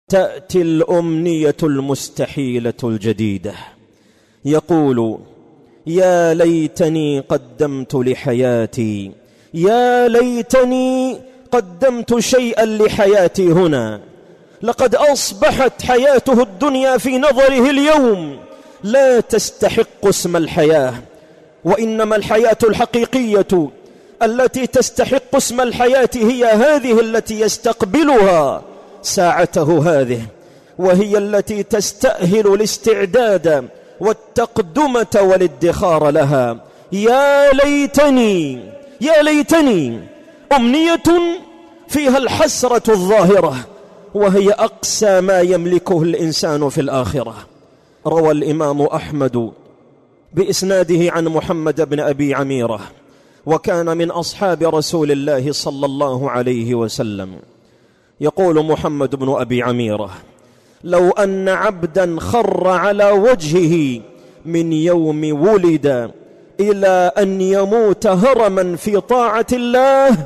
تأتي الأمنية المستحيلة الجديدة، يقول: يا ليتني قدمت لحياتي، يا ليتني قدمت شيئا لحياتي هنا. لقد أصبحت حياته الدنيا في نظره اليوم لا تستحق اسم الحياة، وإنما الحياة الحقيقية التي تستحق اسم الحياة هي هذه التي يستقبلها ساعته هذه، وهي التي تستأهل الاستعداد والتقدمة والادخار لها. يا ليتني، يا ليتني، أمنية فيها الحسرة الظاهرة، وهي أقسى ما يملكه الإنسان في الآخرة. روى الإمام أحمد بإسناده عن محمد بن أبي عميرة، وكان من أصحاب رسول الله صلى الله عليه وسلم، يقول محمد بن أبي عميرة: لو أن عبدا خر على وجهه من يوم ولد إلى أن يموت هرما في طاعة الله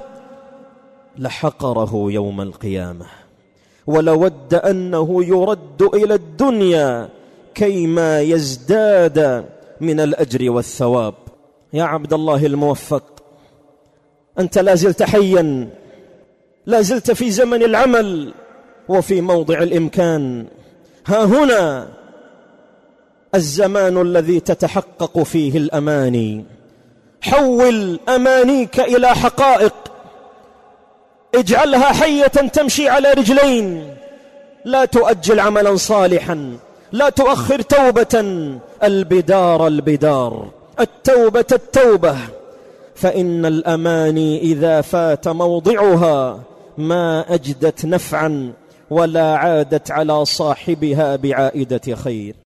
لحقره يوم القيامة، ولود أنه يرد إلى الدنيا كيما يزداد من الأجر والثواب. يا عبد الله الموفق، أنت لازلت حيا، لازلت في زمن العمل وفي موضع الإمكان. ها هنا الزمان الذي تتحقق فيه الأماني. حول أمانيك إلى حقائق، اجعلها حية تمشي على رجلين. لا تؤجل عملا صالحا، لا تؤخر توبة. البدار البدار، التوبة التوبة، فإن الأماني إذا فات موضعها ما أجدت نفعا ولا عادت على صاحبها بعائدة خير.